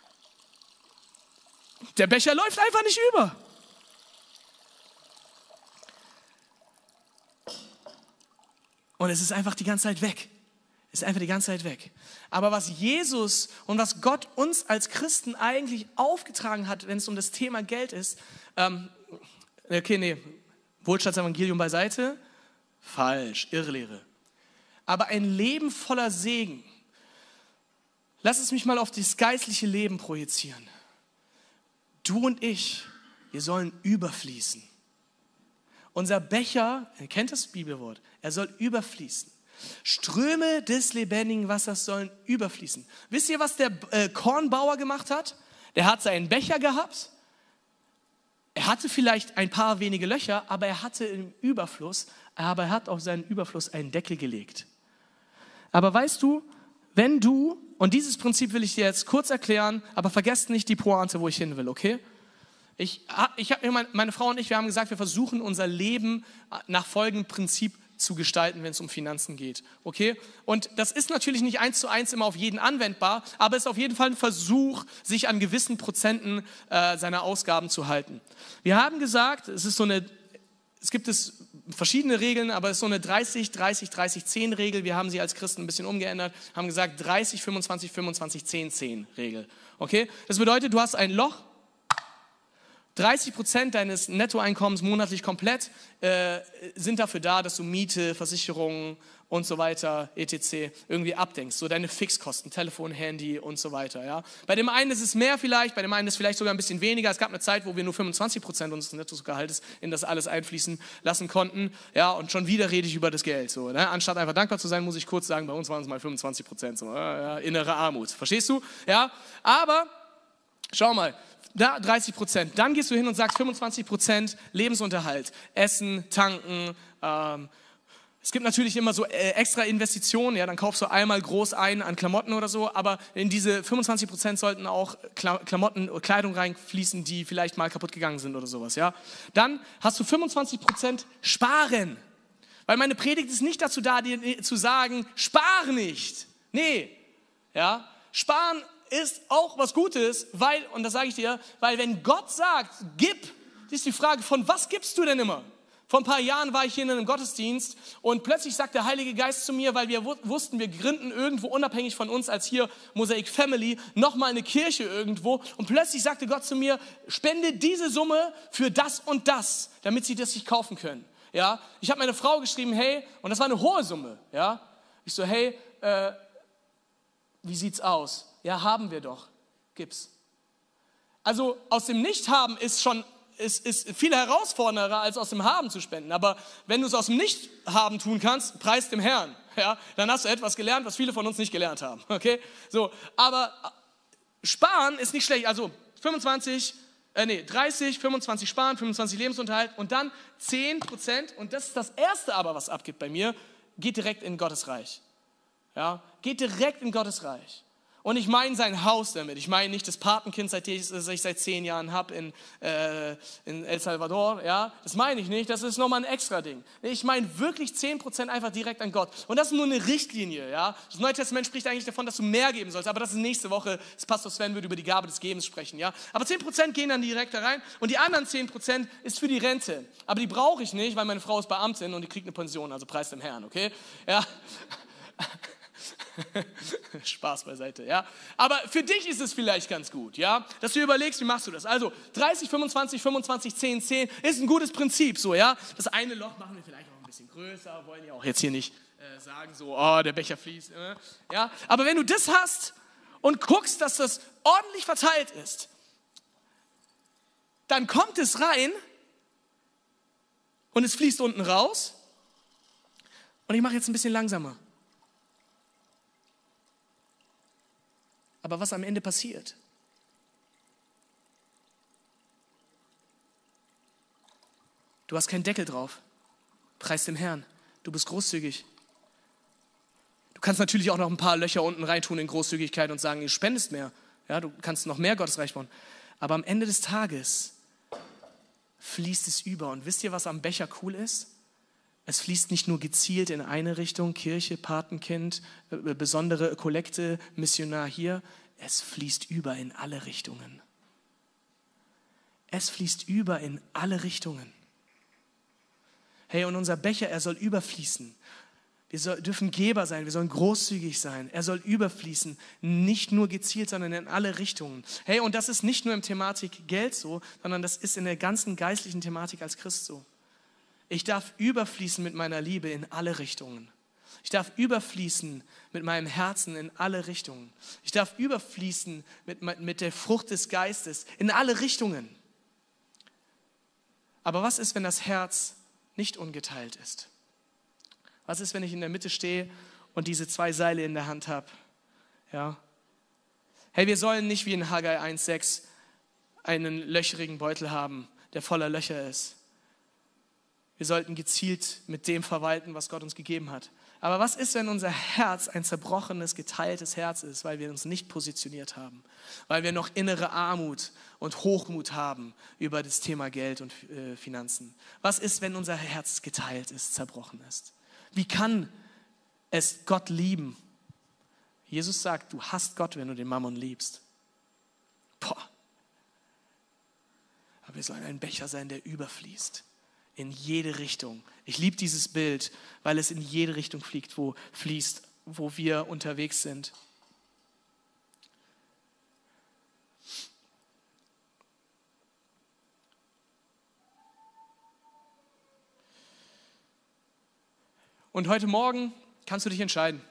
Der Becher läuft einfach nicht über. Und es ist einfach die ganze Zeit weg. Es ist einfach die ganze Zeit weg. Aber was Jesus und was Gott uns als Christen eigentlich aufgetragen hat, wenn es um das Thema Geld ist, Wohlstandsevangelium beiseite, falsch, Irrlehre. Aber ein Leben voller Segen. Lass es mich mal auf das geistliche Leben projizieren. Du und ich, wir sollen überfließen. Unser Becher, ihr kennt das Bibelwort, er soll überfließen. Ströme des lebendigen Wassers sollen überfließen. Wisst ihr, was der Kornbauer gemacht hat? Der hat seinen Becher gehabt. Er hatte vielleicht ein paar wenige Löcher, aber er hatte im Überfluss, aber er hat auf seinen Überfluss einen Deckel gelegt. Aber weißt du, wenn du, und dieses Prinzip will ich dir jetzt kurz erklären, aber vergesst nicht die Pointe, wo ich hin will, okay? Meine Frau und ich, wir haben gesagt, wir versuchen unser Leben nach folgendem Prinzip zu gestalten, wenn es um Finanzen geht, okay? Und das ist natürlich nicht 1:1 immer auf jeden anwendbar, aber es ist auf jeden Fall ein Versuch, sich an gewissen Prozenten seiner Ausgaben zu halten. Wir haben gesagt, es gibt verschiedene Regeln, aber es ist so eine 30-30-30-10 Regel. Wir haben sie als Christen ein bisschen umgeändert, haben gesagt 30-25-25-10-10 Regel, okay? Das bedeutet, du hast ein Loch, 30% deines Nettoeinkommens monatlich komplett sind dafür da, dass du Miete, Versicherungen und so weiter, etc. irgendwie abdenkst. So deine Fixkosten, Telefon, Handy und so weiter. Ja? Bei dem einen ist es mehr vielleicht, bei dem einen ist es vielleicht sogar ein bisschen weniger. Es gab eine Zeit, wo wir nur 25% unseres Nettogehaltes in das alles einfließen lassen konnten. Ja? Und schon wieder rede ich über das Geld. So, ne? Anstatt einfach dankbar zu sein, muss ich kurz sagen, bei uns waren es mal 25%. So, innere Armut. Verstehst du? Ja? Aber schau mal. Da 30%. Dann gehst du hin und sagst 25% Lebensunterhalt, Essen, Tanken. Es gibt natürlich immer so extra Investitionen. Ja, dann kaufst du einmal groß ein an Klamotten oder so. Aber in diese 25% sollten auch Klamotten, Kleidung reinfließen, die vielleicht mal kaputt gegangen sind oder sowas. Ja, dann hast du 25% Sparen. Weil meine Predigt ist nicht dazu da, dir zu sagen, spare nicht. Nee, ja, sparen ist auch was Gutes, weil, und das sage ich dir, weil wenn Gott sagt, gib, ist die Frage, von was gibst du denn immer? Vor ein paar Jahren war ich hier in einem Gottesdienst und plötzlich sagt der Heilige Geist zu mir, weil wir wussten, wir gründen irgendwo unabhängig von uns als hier Mosaic Family nochmal eine Kirche irgendwo und plötzlich sagte Gott zu mir, spende diese Summe für das und das, damit sie das sich kaufen können. Ja? Ich habe meine Frau geschrieben, hey, und das war eine hohe Summe. Ja? Ich so, hey, wie sieht's aus? Ja, haben wir doch. Gib's. Also aus dem Nicht-Haben ist viel herausfordernder, als aus dem Haben zu spenden. Aber wenn du es aus dem Nicht-Haben tun kannst, preis dem Herrn. Ja, dann hast du etwas gelernt, was viele von uns nicht gelernt haben. Okay? So, aber sparen ist nicht schlecht. Also 30, 25 sparen, 25 Lebensunterhalt und dann 10%. Und das ist das Erste aber, was abgibt bei mir, geht direkt in Gottes Reich. Ja, geht direkt in Gottes Reich. Und ich meine sein Haus damit. Ich meine nicht das Patenkind, das ich seit 10 Jahren habe in El Salvador. Ja? Das meine ich nicht, das ist nochmal ein extra Ding. Ich meine wirklich 10% einfach direkt an Gott. Und das ist nur eine Richtlinie. Ja? Das Neue Testament spricht eigentlich davon, dass du mehr geben sollst. Aber das ist nächste Woche. Das Pastor Sven wird über die Gabe des Gebens sprechen. Ja? Aber 10% gehen dann direkt da rein. Und die anderen 10% ist für die Rente. Aber die brauche ich nicht, weil meine Frau ist Beamtin und die kriegt eine Pension. Also preis dem Herrn, okay? Ja. Spaß beiseite, ja. Aber für dich ist es vielleicht ganz gut, ja, dass du überlegst, wie machst du das. Also 30, 25, 25, 10, 10 ist ein gutes Prinzip, so, ja. Das eine Loch machen wir vielleicht noch ein bisschen größer, wollen ja auch jetzt hier nicht sagen, so, oh, der Becher fließt, ja. Aber wenn du das hast und guckst, dass das ordentlich verteilt ist, dann kommt es rein und es fließt unten raus. Und ich mache jetzt ein bisschen langsamer. Aber was am Ende passiert? Du hast keinen Deckel drauf. Preis dem Herrn. Du bist großzügig. Du kannst natürlich auch noch ein paar Löcher unten reintun in Großzügigkeit und sagen, du spendest mehr. Ja, du kannst noch mehr Gottes Reich bauen. Aber am Ende des Tages fließt es über. Und wisst ihr, was am Becher cool ist? Es fließt nicht nur gezielt in eine Richtung, Kirche, Patenkind, besondere Kollekte, Missionar hier. Es fließt über in alle Richtungen. Es fließt über in alle Richtungen. Hey, und unser Becher, er soll überfließen. Wir dürfen Geber sein, wir sollen großzügig sein. Er soll überfließen, nicht nur gezielt, sondern in alle Richtungen. Hey, und das ist nicht nur im Thematik Geld so, sondern das ist in der ganzen geistlichen Thematik als Christ so. Ich darf überfließen mit meiner Liebe in alle Richtungen. Ich darf überfließen mit meinem Herzen in alle Richtungen. Ich darf überfließen mit der Frucht des Geistes in alle Richtungen. Aber was ist, wenn das Herz nicht ungeteilt ist? Was ist, wenn ich in der Mitte stehe und diese 2 Seile in der Hand habe? Ja. Hey, wir sollen nicht wie in Haggai 1,6 einen löcherigen Beutel haben, der voller Löcher ist. Wir sollten gezielt mit dem verwalten, was Gott uns gegeben hat. Aber was ist, wenn unser Herz ein zerbrochenes, geteiltes Herz ist, weil wir uns nicht positioniert haben, weil wir noch innere Armut und Hochmut haben über das Thema Geld und Finanzen? Was ist, wenn unser Herz geteilt ist, zerbrochen ist? Wie kann es Gott lieben? Jesus sagt, du hasst Gott, wenn du den Mammon liebst. Boah. Aber wir sollen ein Becher sein, der überfließt. In jede Richtung. Ich liebe dieses Bild, weil es in jede Richtung fließt, wo wir unterwegs sind. Und heute Morgen kannst du dich entscheiden.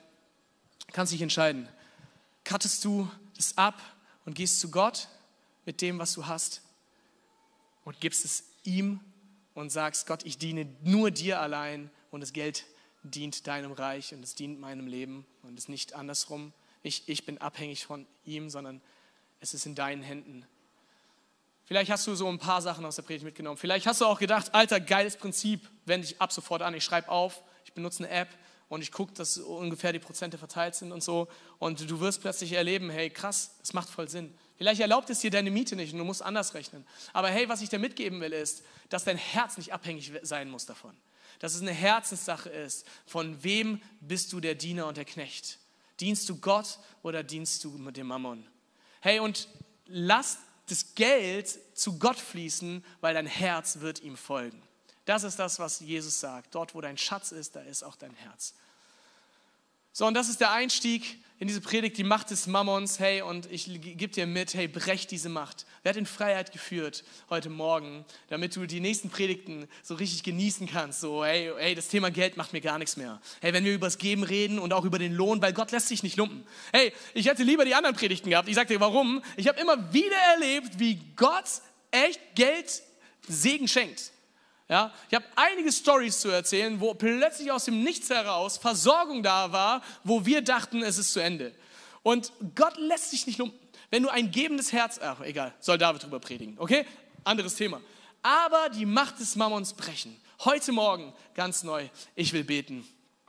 Cuttest du es ab und gehst zu Gott mit dem, was du hast und gibst es ihm und sagst, Gott, ich diene nur dir allein und das Geld dient deinem Reich und es dient meinem Leben und es ist nicht andersrum. Ich bin abhängig von ihm, sondern es ist in deinen Händen. Vielleicht hast du so ein paar Sachen aus der Predigt mitgenommen. Vielleicht hast du auch gedacht, Alter, geiles Prinzip, wende ich ab sofort an. Ich schreibe auf, ich benutze eine App und ich gucke, dass ungefähr die Prozente verteilt sind und so. Und du wirst plötzlich erleben, hey krass, es macht voll Sinn. Vielleicht erlaubt es dir deine Miete nicht und du musst anders rechnen. Aber hey, was ich dir mitgeben will, ist, dass dein Herz nicht abhängig sein muss davon. Dass es eine Herzenssache ist, von wem bist du der Diener und der Knecht? Dienst du Gott oder dienst du mit dem Mammon? Hey, und lass das Geld zu Gott fließen, weil dein Herz wird ihm folgen. Das ist das, was Jesus sagt. Dort, wo dein Schatz ist, da ist auch dein Herz. So, und das ist der Einstieg in diese Predigt, die Macht des Mammons. Hey, und ich gebe dir mit, hey, brech diese Macht. Werd in Freiheit geführt heute Morgen, damit du die nächsten Predigten so richtig genießen kannst. So, hey, das Thema Geld macht mir gar nichts mehr. Hey, wenn wir über das Geben reden und auch über den Lohn, weil Gott lässt sich nicht lumpen. Hey, ich hätte lieber die anderen Predigten gehabt. Ich sag dir, warum? Ich habe immer wieder erlebt, wie Gott echt Geld Segen schenkt. Ja, ich habe einige Storys zu erzählen, wo plötzlich aus dem Nichts heraus Versorgung da war, wo wir dachten, es ist zu Ende. Und Gott lässt sich nicht lumpen. Wenn du ein gebendes Herz, egal, soll David drüber predigen, okay? Anderes Thema. Aber die Macht des Mammons brechen. Heute Morgen ganz neu, ich will beten.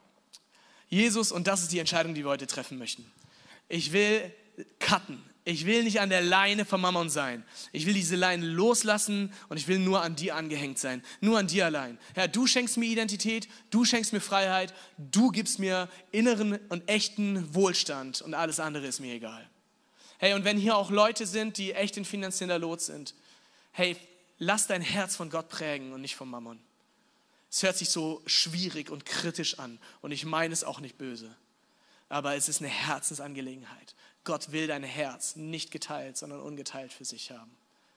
Jesus, und das ist die Entscheidung, die wir heute treffen möchten. Ich will cutten. Ich will nicht an der Leine vom Mammon sein. Ich will diese Leine loslassen und ich will nur an dir angehängt sein. Nur an dir allein. Herr, du schenkst mir Identität, du schenkst mir Freiheit, du gibst mir inneren und echten Wohlstand und alles andere ist mir egal. Hey, und wenn hier auch Leute sind, die echt in finanzieller Not sind, hey, lass dein Herz von Gott prägen und nicht vom Mammon. Es hört sich so schwierig und kritisch an und ich meine es auch nicht böse. Aber es ist eine Herzensangelegenheit. Gott will dein Herz nicht geteilt, sondern ungeteilt für sich haben.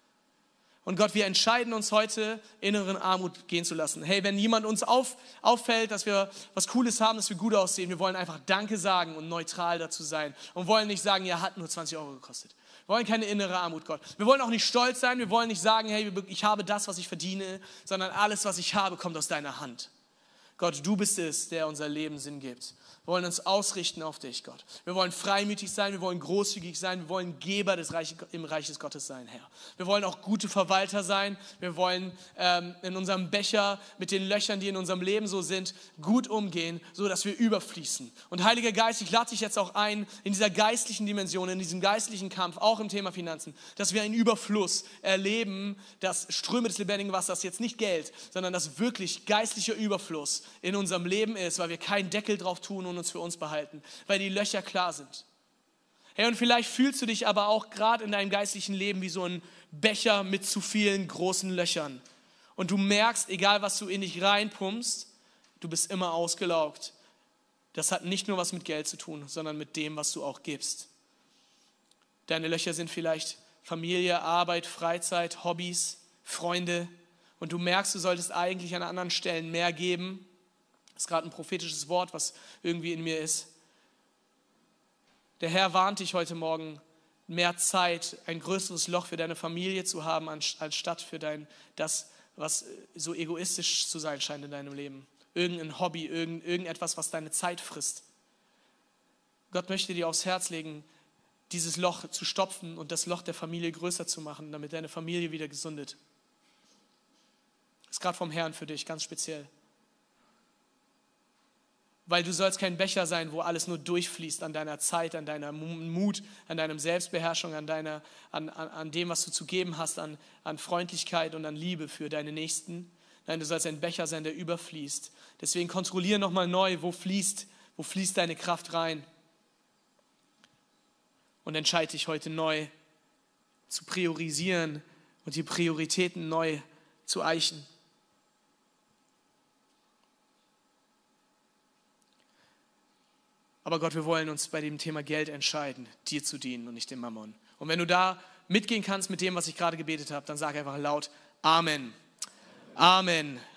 Und Gott, wir entscheiden uns heute, inneren Armut gehen zu lassen. Hey, wenn jemand uns auffällt, dass wir was Cooles haben, dass wir gut aussehen, wir wollen einfach Danke sagen und neutral dazu sein. Und wollen nicht sagen, ja, hat nur 20 Euro gekostet. Wir wollen keine innere Armut, Gott. Wir wollen auch nicht stolz sein, wir wollen nicht sagen, hey, ich habe das, was ich verdiene, sondern alles, was ich habe, kommt aus deiner Hand. Gott, du bist es, der unser Leben Sinn gibt. Wir wollen uns ausrichten auf dich, Gott. Wir wollen freimütig sein, wir wollen großzügig sein, wir wollen Geber im Reich des Gottes sein, Herr. Wir wollen auch gute Verwalter sein. Wir wollen in unserem Becher mit den Löchern, die in unserem Leben so sind, gut umgehen, so dass wir überfließen. Und Heiliger Geist, ich lade dich jetzt auch ein, in dieser geistlichen Dimension, in diesem geistlichen Kampf, auch im Thema Finanzen, dass wir einen Überfluss erleben, dass Ströme des lebendigen Wassers, jetzt nicht Geld, sondern dass wirklich geistlicher Überfluss in unserem Leben ist, weil wir keinen Deckel drauf tun und uns für uns behalten, weil die Löcher klar sind. Hey, und vielleicht fühlst du dich aber auch gerade in deinem geistlichen Leben wie so ein Becher mit zu vielen großen Löchern. Und du merkst, egal was du in dich reinpumpst, du bist immer ausgelaugt. Das hat nicht nur was mit Geld zu tun, sondern mit dem, was du auch gibst. Deine Löcher sind vielleicht Familie, Arbeit, Freizeit, Hobbys, Freunde. Und du merkst, du solltest eigentlich an anderen Stellen mehr geben. Das ist gerade ein prophetisches Wort, was irgendwie in mir ist. Der Herr warnt dich heute Morgen, mehr Zeit, ein größeres Loch für deine Familie zu haben, anstatt für das, was so egoistisch zu sein scheint in deinem Leben. Irgendein Hobby, irgendetwas, was deine Zeit frisst. Gott möchte dir aufs Herz legen, dieses Loch zu stopfen und das Loch der Familie größer zu machen, damit deine Familie wieder gesundet. Das ist gerade vom Herrn für dich, ganz speziell. Weil du sollst kein Becher sein, wo alles nur durchfließt an deiner Zeit, an deiner Mut, an deiner Selbstbeherrschung, an dem, was du zu geben hast, an Freundlichkeit und an Liebe für deine Nächsten. Nein, du sollst ein Becher sein, der überfließt. Deswegen kontrolliere nochmal neu, wo fließt deine Kraft rein. Und entscheide dich heute neu zu priorisieren und die Prioritäten neu zu eichen. Aber Gott, wir wollen uns bei dem Thema Geld entscheiden, dir zu dienen und nicht dem Mammon. Und wenn du da mitgehen kannst mit dem, was ich gerade gebetet habe, dann sag einfach laut Amen. Amen.